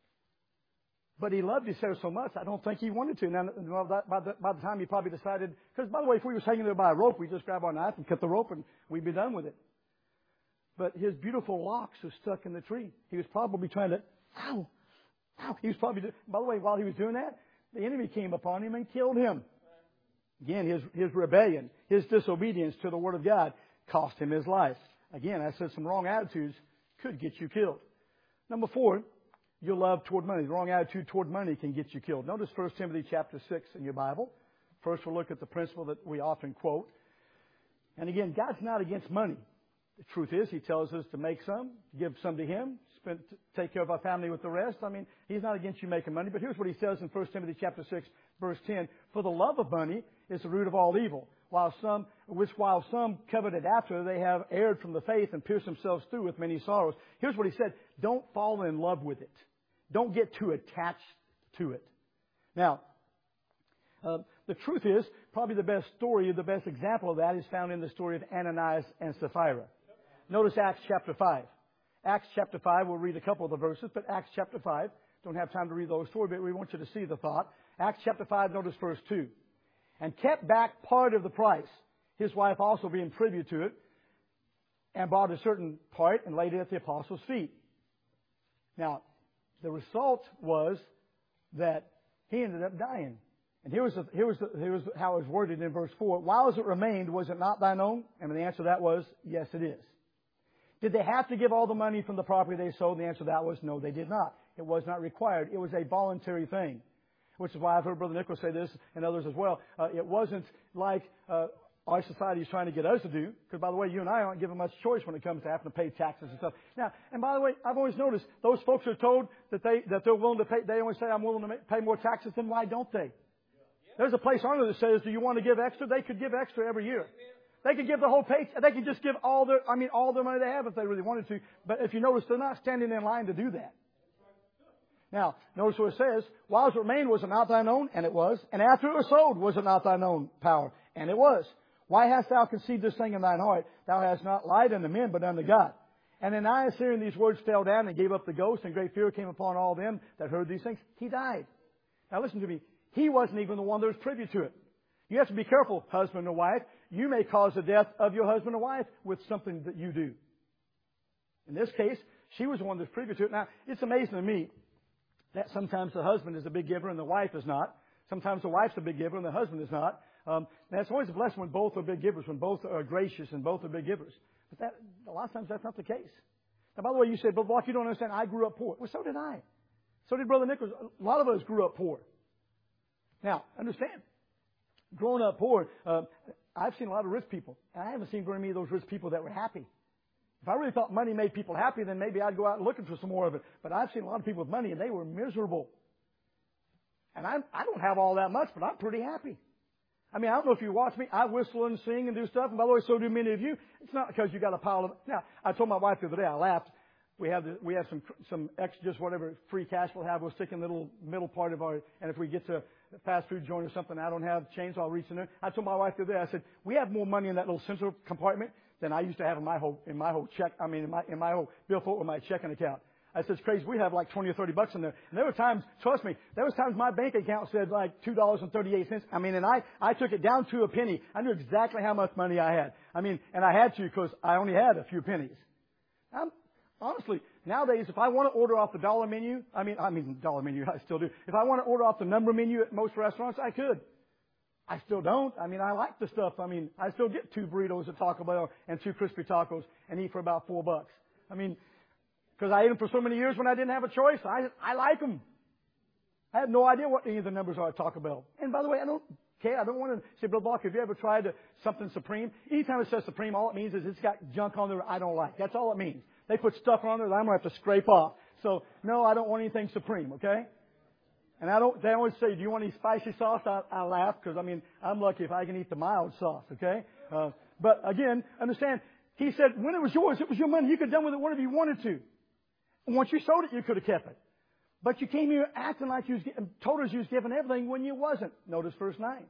B: But he loved his hair so much, I don't think he wanted to. Now, by the time he probably decided, because by the way, if we was hanging there by a rope, we'd just grab our knife and cut the rope and we'd be done with it. But his beautiful locks were stuck in the tree. He was probably trying to, ow. He was probably, by the way, while he was doing that, the enemy came upon him and killed him. Again, his rebellion, his disobedience to the Word of God cost him his life. Again, I said some wrong attitudes could get you killed. Number 4, your love toward money. The wrong attitude toward money can get you killed. Notice 1 Timothy chapter 6 in your Bible. First, we'll look at the principle that we often quote. And again, God's not against money. The truth is, He tells us to make some, give some to Him, take care of our family with the rest. I mean, He's not against you making money. But here's what He says in 1 Timothy chapter 6, verse 10. For the love of money is the root of all evil. While some coveted after, they have erred from the faith and pierced themselves through with many sorrows. Here's what He said. Don't fall in love with it. Don't get too attached to it. Now, the truth is, probably the best story, the best example of that is found in the story of Ananias and Sapphira. Notice Acts chapter 5. Acts chapter 5, we'll read a couple of the verses, but Acts chapter 5, don't have time to read the whole story, but we want you to see the thought. Acts chapter 5, notice verse 2. And kept back part of the price, his wife also being privy to it, and bought a certain part and laid it at the apostles' feet. Now, the result was that he ended up dying. And here was how it was worded in verse 4. While as it remained, was it not thine own? And the answer to that was, yes, it is. Did they have to give all the money from the property they sold? And the answer to that was, no, they did not. It was not required. It was a voluntary thing. Which is why I've heard Brother Nicholas say this, and others as well. It wasn't like our society is trying to get us to do. Because, by the way, you and I aren't given much choice when it comes to having to pay taxes and stuff. Now, and by the way, I've always noticed those folks are told that they're willing to pay. They always say, I'm willing to pay more taxes. Then why don't they? There's a place on there that says, do you want to give extra? They could give extra every year. They could give the whole pay. They could just give all their money they have if they really wanted to. But if you notice, they're not standing in line to do that. Now, notice what it says. While it remained, was it not thine own? And it was. And after it was sold, was it not thine own power? And it was. Why hast thou conceived this thing in thine heart? Thou hast not lied unto men, but unto God. And Ananias, hearing these words, fell down and gave up the ghost, and great fear came upon all them that heard these things. He died. Now listen to me. He wasn't even the one that was privy to it. You have to be careful, husband or wife. You may cause the death of your husband or wife with something that you do. In this case, she was the one that's privy to it. Now, it's amazing to me that sometimes the husband is a big giver and the wife is not. Sometimes the wife's a big giver and the husband is not. Now, it's always a blessing when both are big givers, when both are gracious and both are big givers. But a lot of times that's not the case. Now, by the way, you said, Brother Block, you don't understand. I grew up poor. Well, so did I. So did Brother Nicholas. A lot of us grew up poor. Now, understand, growing up poor, I've seen a lot of rich people, and I haven't seen very many of those rich people that were happy. If I really thought money made people happy, then maybe I'd go out looking for some more of it. But I've seen a lot of people with money, and they were miserable. And I don't have all that much, but I'm pretty happy. I mean, I don't know if you watch me. I whistle and sing and do stuff. And by the way, so do many of you. It's not because you got a pile of... Now, I told my wife the other day, I laughed. We have some extra, just whatever free cash we'll have. We'll stick in the little middle part of our... And if we get to a fast food joint or something, I don't have change, so I'll reach in there. I told my wife the other day, I said, we have more money in that little central compartment than I used to have in my whole billfold with my checking account. I said, it's crazy. We have like 20 or 30 bucks in there. And there were times, trust me, my bank account said like $2.38. I mean, and I took it down to a penny. I knew exactly how much money I had. I mean, and I had to because I only had a few pennies. Honestly, nowadays, if I want to order off the dollar menu, I still do. If I want to order off the number menu at most restaurants, I could. I still don't. I mean, I like the stuff. I mean, I still get 2 burritos at Taco Bell and 2 crispy tacos and eat for about $4. I mean, because I ate them for so many years when I didn't have a choice. I like them. I have no idea what any of the numbers are at Taco Bell. And by the way, I don't care. I don't want to say, Brother Block, have you ever tried something Supreme? Anytime it says Supreme, all it means is it's got junk on there I don't like. That's all it means. They put stuff on there that I'm going to have to scrape off. So, no, I don't want anything Supreme, okay? And they always say, do you want any spicy sauce? I laugh because, I mean, I'm lucky if I can eat the mild sauce, okay? But again, understand, he said, when it was yours, it was your money. You could have done with it whatever you wanted to. And once you sold it, you could have kept it. But you came here acting like told us you was giving everything when you wasn't. Notice verse 9.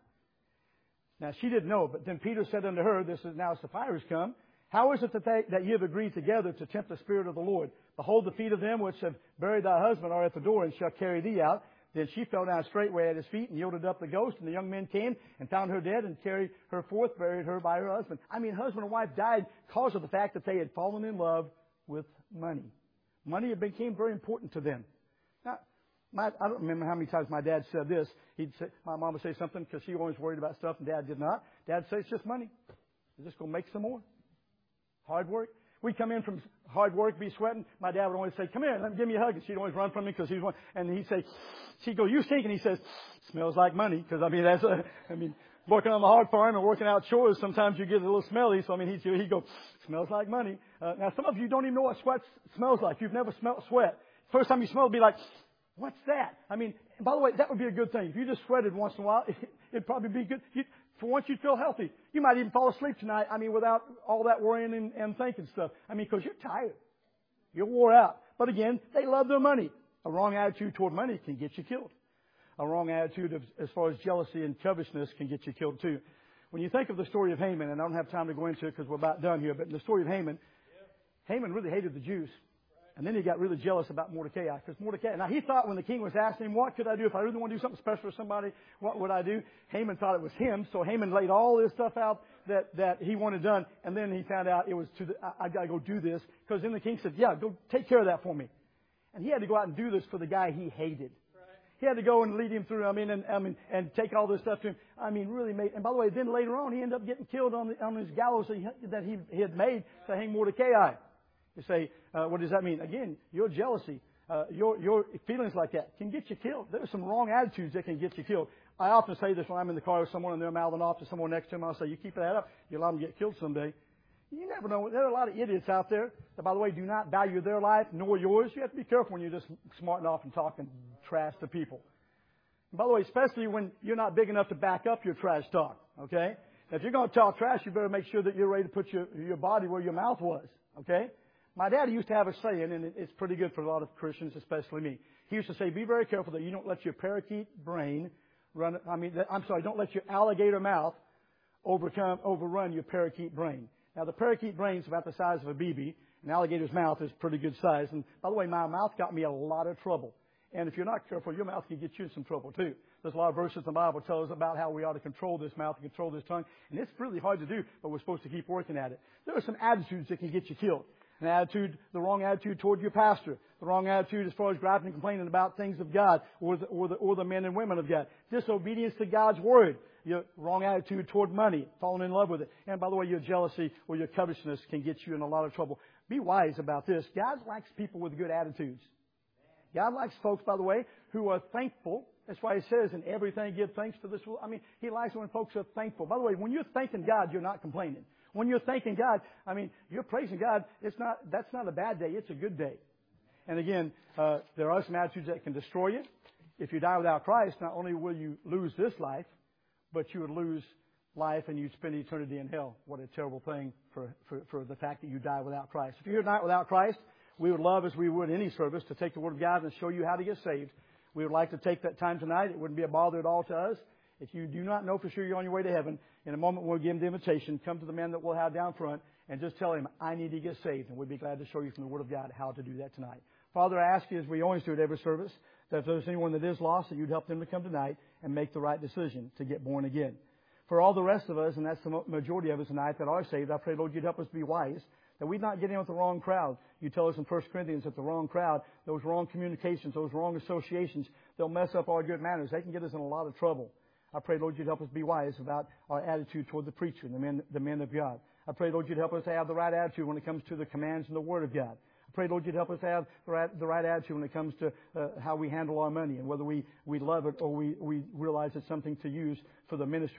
B: Now, she didn't know, but then Peter said unto her, this is now Sapphira's come. How is it that ye have agreed together to tempt the Spirit of the Lord? Behold, the feet of them which have buried thy husband are at the door and shall carry thee out. Then she fell down straightway at his feet and yielded up the ghost. And the young men came and found her dead and carried her forth, buried her by her husband. I mean, husband and wife died because of the fact that they had fallen in love with money. Money became very important to them. Now, I don't remember how many times my dad said this. My mom would say something because she always worried about stuff and Dad did not. Dad would say, it's just money. We're just going to make some more. Hard work. We'd come in from hard work, be sweating. My dad would always say, come here, give me a hug. And she'd always run from me because he's one. And he'd say, she'd go, you stink. And he says, smells like money. Because, working on the hog farm and working out chores, sometimes you get a little smelly. So, I mean, he goes, smells like money. Now, some of you don't even know what sweat smells like. You've never smelled sweat. First time you smell it, be like, what's that? I mean, by the way, that would be a good thing. If you just sweated once in a while, it'd probably be good. For once, you'd feel healthy. You might even fall asleep tonight, I mean, without all that worrying and thinking stuff. I mean, because you're tired. You're wore out. But again, they love their money. A wrong attitude toward money can get you killed. A wrong attitude as far as jealousy and covetousness can get you killed too. When you think of the story of Haman, and I don't have time to go into it because we're about done here, but in the story of Haman, Haman really hated the Jews. And then he got really jealous about Mordecai. Because Mordecai, now he thought when the king was asking him, what could I do? If I really want to do something special for somebody, what would I do? Haman thought it was him. So Haman laid all this stuff out that he wanted done. And then he found out it was I got to go do this. Because then the king said, yeah, go take care of that for me. And he had to go out and do this for the guy he hated. He had to go and lead him through, and take all this stuff to him. I mean, really made, and by the way, then later on, he ended up getting killed on his gallows that he had made to hang Mordecai. You say, what does that mean? Again, your jealousy, your feelings like that can get you killed. There are some wrong attitudes that can get you killed. I often say this when I'm in the car with someone and they're mouthing off to someone next to them. I'll say, you keep that up, you'll allow them to get killed someday. You never know. There are a lot of idiots out there that, by the way, do not value their life nor yours. You have to be careful when you're just smarting off and talking trash to people. And by the way, especially when you're not big enough to back up your trash talk, okay? Now, if you're going to talk trash, you better make sure that you're ready to put your body where your mouth was, okay? My daddy used to have a saying, and it's pretty good for a lot of Christians, especially me. He used to say, be very careful that you don't let your parakeet brain don't let your alligator mouth overrun your parakeet brain. Now, the parakeet brain's about the size of a BB. An alligator's mouth is pretty good size. And by the way, my mouth got me a lot of trouble. And if you're not careful, your mouth can get you in some trouble too. There's a lot of verses in the Bible tell us about how we ought to control this mouth and control this tongue. And it's really hard to do, but we're supposed to keep working at it. There are some attitudes that can get you killed. The wrong attitude toward your pastor. The wrong attitude as far as griping and complaining about things of God or the men and women of God. Disobedience to God's word. Your wrong attitude toward money, falling in love with it. And by the way, your jealousy or your covetousness can get you in a lot of trouble. Be wise about this. God likes people with good attitudes. God likes folks, by the way, who are thankful. That's why He says, in everything give thanks to this world. I mean, He likes when folks are thankful. By the way, when you're thanking God, you're not complaining. When you're thanking God, I mean, you're praising God. That's not a bad day. It's a good day. And again, there are some attitudes that can destroy you. If you die without Christ, not only will you lose this life, but you would lose life and you'd spend eternity in hell. What a terrible thing for the fact that you die without Christ. If you're here tonight without Christ, we would love, as we would any service, to take the Word of God and show you how to get saved. We would like to take that time tonight. It wouldn't be a bother at all to us. If you do not know for sure you're on your way to heaven, in a moment we'll give him the invitation. Come to the man that we'll have down front and just tell him, I need to get saved. And we'd be glad to show you from the Word of God how to do that tonight. Father, I ask you, as we always do at every service, that if there's anyone that is lost, that you'd help them to come tonight and make the right decision to get born again. For all the rest of us, and that's the majority of us tonight that are saved, I pray, Lord, you'd help us be wise, that we'd not get in with the wrong crowd. You tell us in 1 Corinthians that the wrong crowd, those wrong communications, those wrong associations, they'll mess up our good manners. They can get us in a lot of trouble. I pray, Lord, you'd help us be wise about our attitude toward the preacher and the men of God. I pray, Lord, you'd help us to have the right attitude when it comes to the commands and the Word of God. I pray, Lord, you'd help us have the right attitude when it comes to how we handle our money and whether we love it or we realize it's something to use for the ministry